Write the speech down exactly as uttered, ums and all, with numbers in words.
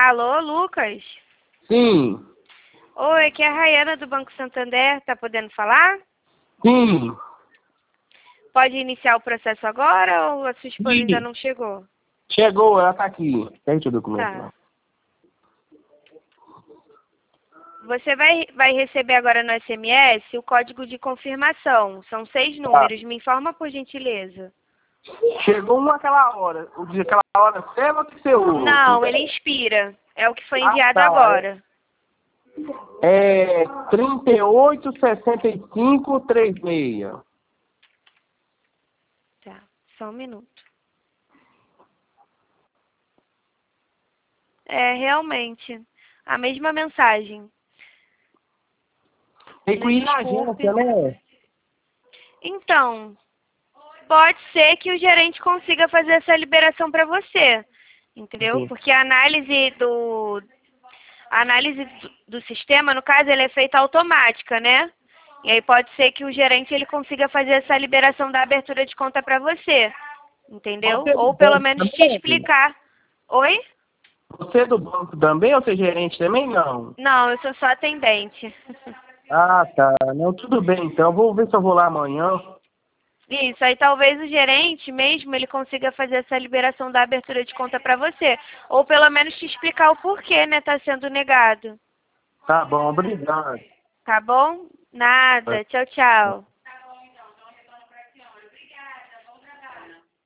Alô, Lucas? Sim. Oi, aqui é a Rayana do Banco Santander. Tá podendo falar? Sim. Pode iniciar o processo agora ou a sua esposa ainda Sim. não chegou? Chegou, ela tá aqui. Pede o documento Tá. lá. Você vai, vai receber agora no S M S o código de confirmação. São seis Tá. números. Me informa por gentileza. Chegou um aquela hora. O dia aquela hora serve ou que você usa? Não, ele expira. É o que foi Ah, enviado tá. agora. É trinta e oito, sessenta e cinco, trinta e seis. Tá, só um minuto. É, realmente. A mesma mensagem. Tem que ir na Desculpe. agência, né? Então, pode ser que o gerente consiga fazer essa liberação para você, entendeu? Sim. Porque a análise do a análise do, do sistema, no caso, ele é feita automática, né? E aí pode ser que o gerente ele consiga fazer essa liberação da abertura de conta para você, entendeu? Você é do Ou pelo banco menos te também? explicar. Oi? Você é do banco também ou você é gerente também? Não. Não, eu sou só atendente. Ah, tá. Não, tudo bem então. Vou ver se eu vou lá amanhã. Isso, aí talvez o gerente mesmo ele consiga fazer essa liberação da abertura de conta para você. Ou pelo menos te explicar o porquê, né, tá sendo negado. Tá bom, obrigado. Tá bom? Nada. Tchau, tchau.